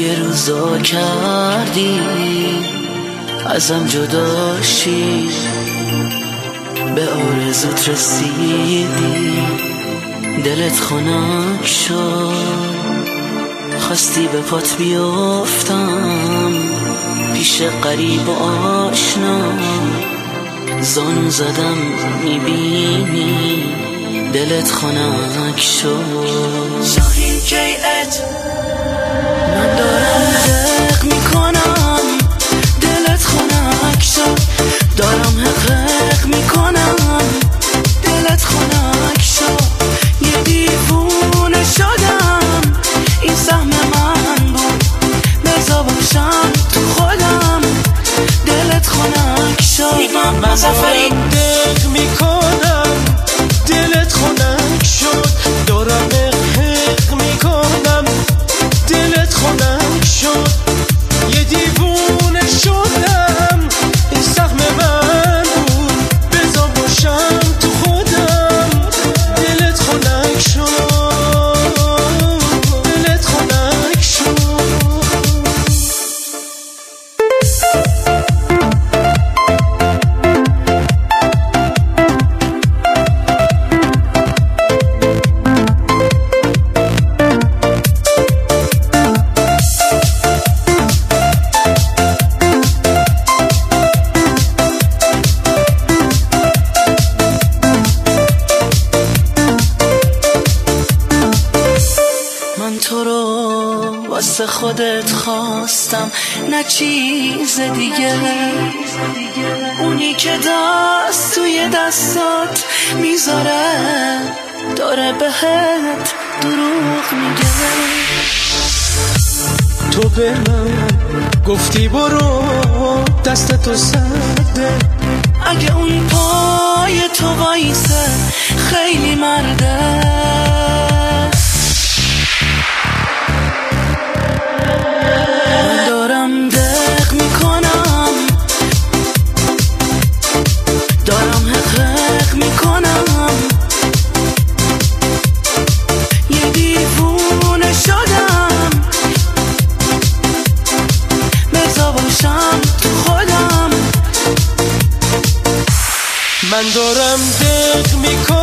یه روزا کردی ازم جداشی، به آرزوت رسیدی، دلت خنک شد، خواستی به پات بیافتم پیش قریب و آشنا، زانو زدم میبینی دلت خنک شد. شاهین کیت من دارم دق میکنم، دلت خنک شد، دارم حقق میکنم، دلت خنک شد، یه دیوونه شدم، این سهم من بود بزا باشم تو خودم، دلت خنک شد. من دق میکنم، دلت خنک شد، دارم حقق میکنم، دلت خنک شد، یه دیوونه شدم، این سهم من بود بزا باشم تو خودم، دلت خنک شد، دلت خنک شد. من تو رو واسه خودت خواستم، نه چیز دیگه، اونی که دست توی دستات میذاره داره بهت دروغ میگه. تو به من گفتی برو دستتو سرده، اگه اون پای تو وایسه خیلی مرده. من دارم دق میکنم، دارم حقق میکنم، یه دیوونه شدم بزا باشم تو خودم. من دارم دق میکنم